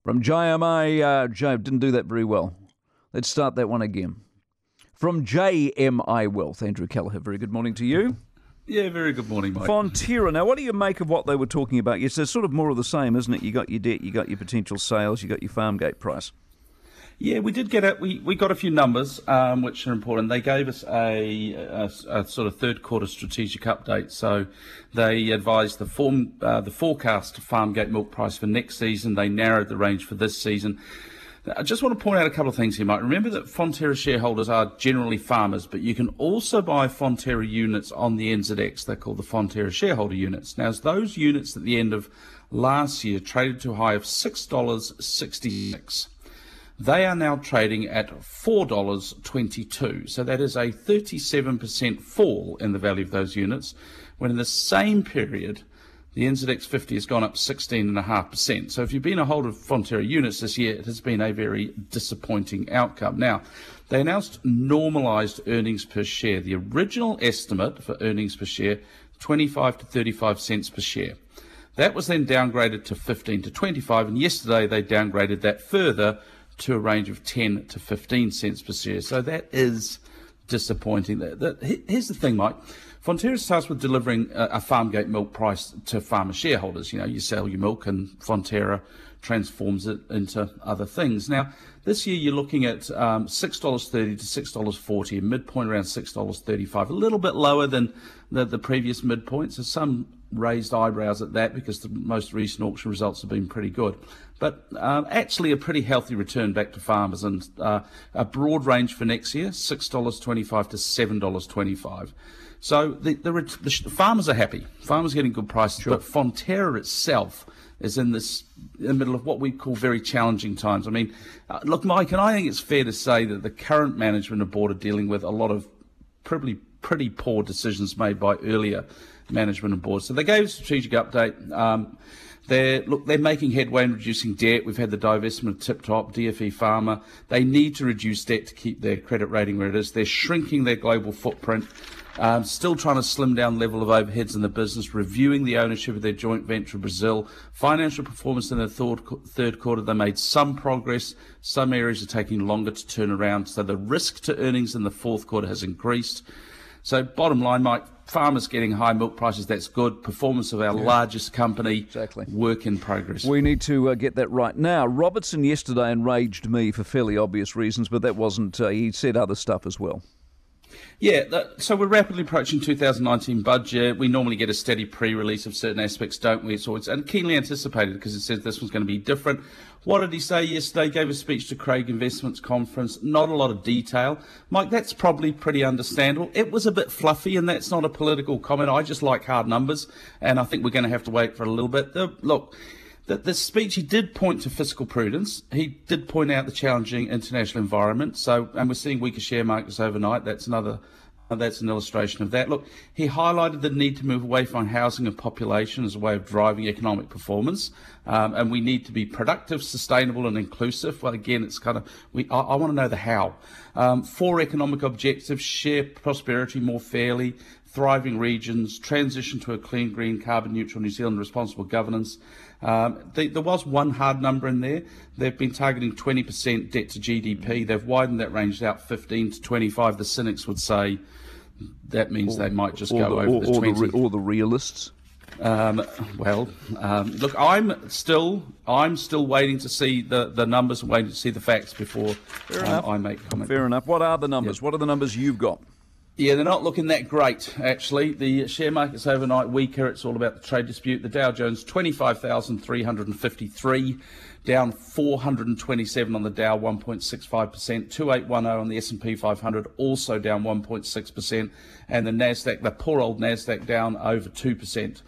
From JMI, Joe didn't do that very well. Let's start that one again. From JMI Wealth, Andrew Kelleher, very good morning to you. Yeah, very good morning, Mike. Fonterra, now what do you make of what they were talking about? Yes, it's sort of more of the same, isn't it? You got your debt, you got your potential sales, you got your farm gate price. Yeah, we did get it. We got a few numbers, which are important. They gave us a sort of third quarter strategic update. So they advised the forecast farm gate milk price for next season. They narrowed the range for this season. I just want to point out a couple of things here, Mike. Remember that Fonterra shareholders are generally farmers, but you can also buy Fonterra units on the NZX. They're called the Fonterra shareholder units. Now, those units at the end of last year traded to a high of $6.66. They are now trading at $4.22. So that is a 37% fall in the value of those units, when in the same period, the NZX 50 has gone up 16.5%. So if you've been a holder of Fonterra units this year, it has been a very disappointing outcome. Now, they announced normalised earnings per share. The original estimate for earnings per share, 25 to 35 cents per share. That was then downgraded to 15 to 25, and yesterday they downgraded that further to a range of 10 to 15 cents per share. So that is disappointing. Here's the thing, Mike. Fonterra starts with delivering a farm gate milk price to farmer shareholders. You know, you sell your milk and Fonterra transforms it into other things. Now, this year you're looking at $6.30 to $6.40, a midpoint around $6.35, a little bit lower than the previous midpoint. So some raised eyebrows at that because the most recent auction results have been pretty good. But actually a pretty healthy return back to farmers, and a broad range for next year, $6.25 to $7.25. So the farmers are happy. Farmers are getting good prices, sure. But Fonterra itself is in the middle of what we call very challenging times. I mean, look, Mike, and I think it's fair to say that the current management and board are dealing with a lot of pretty poor decisions made by earlier management and board. So they gave a strategic update. They're making headway in reducing debt. We've had the divestment of Tip Top, DFE Pharma. They need to reduce debt to keep their credit rating where it is. They're shrinking their global footprint. Still trying to slim down the level of overheads in the business, reviewing the ownership of their joint venture Brazil. Financial performance in the third quarter, they made some progress. Some areas are taking longer to turn around. So the risk to earnings in the fourth quarter has increased. So bottom line, Mike, farmers getting high milk prices, that's good. Performance of our largest company, exactly. Work in progress. We need to get that right. Now, Robertson yesterday enraged me for fairly obvious reasons, but that wasn't, he said other stuff as well. Yeah, so we're rapidly approaching 2019 budget. We normally get a steady pre-release of certain aspects, don't we? It's and keenly anticipated because it says this one's going to be different. What did he say yesterday? Gave a speech to Craig Investments Conference. Not a lot of detail. Mike, that's probably pretty understandable. It was a bit fluffy, and that's not a political comment. I just like hard numbers, and I think we're going to have to wait for a little bit. The speech, he did point to fiscal prudence. He did point out the challenging international environment. And we're seeing weaker share markets overnight. That's an illustration of that. Look, he highlighted the need to move away from housing and population as a way of driving economic performance. And we need to be productive, sustainable, and inclusive. Well, again, it's kind of, I want to know the how. 4 economic objectives: share prosperity more fairly, thriving regions, transition to a clean, green, carbon neutral New Zealand, responsible governance. There was one hard number in there. They've been targeting 20% debt to GDP. They've widened that range out 15 to 25. The cynics would say that means they might just go over the 20. Or the realists. Look, I'm still waiting to see the numbers and waiting to see the facts before I make a comment. Fair enough. What are the numbers? Yep. What are the numbers you've got? Yeah, they're not looking that great, actually. The share market's overnight weaker. It's all about the trade dispute. The Dow Jones, 25,353, down 427 on the Dow, 1.65%. 2810 on the S&P 500, also down 1.6%. And the NASDAQ, the poor old NASDAQ, down over 2%.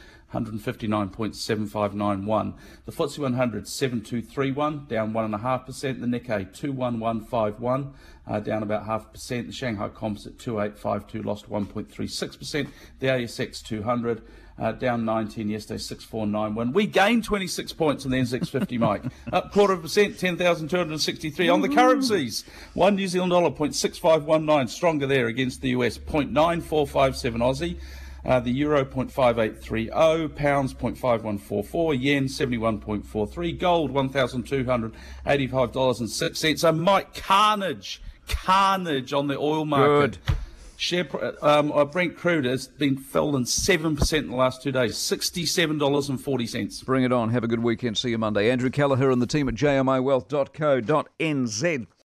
159.7591. The FTSE 100, 7231, down 1.5%. The Nikkei, 21151, down about 0.5%. The Shanghai Composite, 2852, lost 1.36%. The ASX 200, down 19 yesterday, 6491. We gained 26 points on the NZX 50, Mike. Up 0.25%, 10,263 on the currencies. One New Zealand dollar, 0.6519, stronger there against the US, 0.9457 Aussie. The euro 0.5830, pounds 0.5144, yen 71.43, gold $1,285.06. So Mike, carnage on the oil market. Good. Brent crude has been fallen 7% in the last 2 days, $67.40. Bring it on. Have a good weekend. See you Monday. Andrew Callagher and the team at jmiwealth.co.nz.